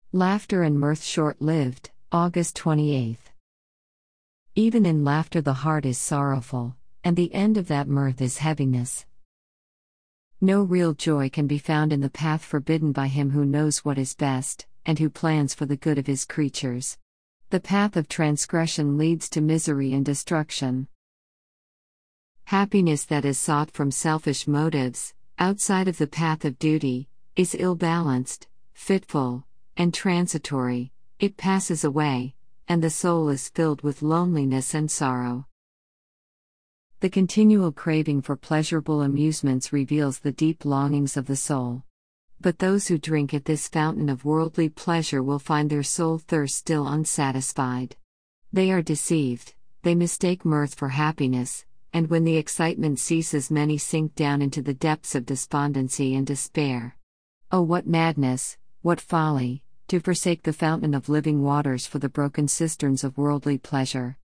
Laughter and mirth short-lived, August 28. Even in laughter the heart is sorrowful, and the end of that mirth is heaviness. No real joy can be found in the path forbidden by him who knows what is best, and who plans for the good of his creatures. The path of transgression leads to misery and destruction. Happiness that is sought from selfish motives, outside of the path of duty, is ill-balanced, fitful, and transitory. It passes away, and the soul is filled with loneliness and sorrow. The continual craving for pleasurable amusements reveals the deep longings of the soul. But those who drink at this fountain of worldly pleasure will find their soul thirst still unsatisfied. They are deceived, they mistake mirth for happiness, and when the excitement ceases, many sink down into the depths of despondency and despair. Oh, what madness, what folly, to forsake the fountain of living waters for the broken cisterns of worldly pleasure!